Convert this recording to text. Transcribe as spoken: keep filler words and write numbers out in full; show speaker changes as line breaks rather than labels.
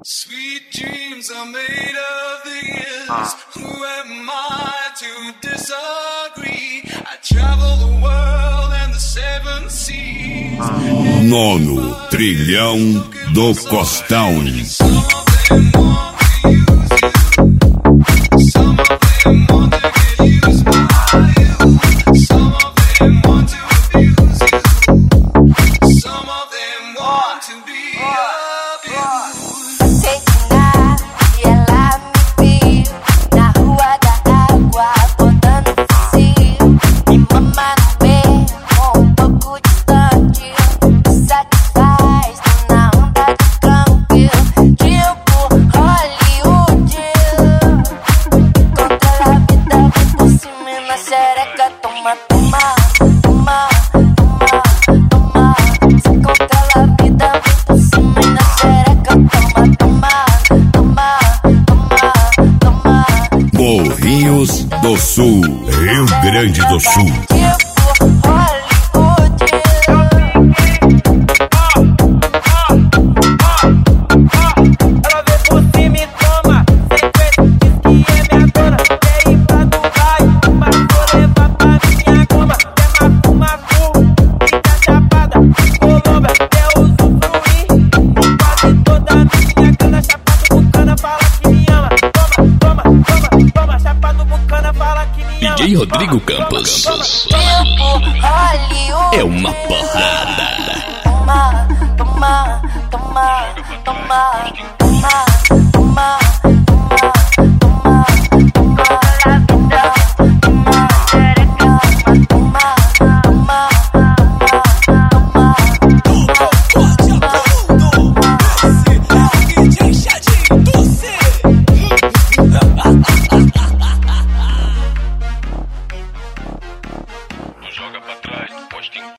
Sweet dreams are made of these. Who am I to disagree? I travel the world and the seven seas.
Nono Trilhão do Costão.
Some of them want to use you. Some of them want to get used by you. Some of them want to abuse you. Some of them want to be abused.
Morrinhos do Sul, Rio Grande do Sul.
D J Rodrigo Campos é uma porrada.
Toma, toma, toma, toma, toma, toma.
Joga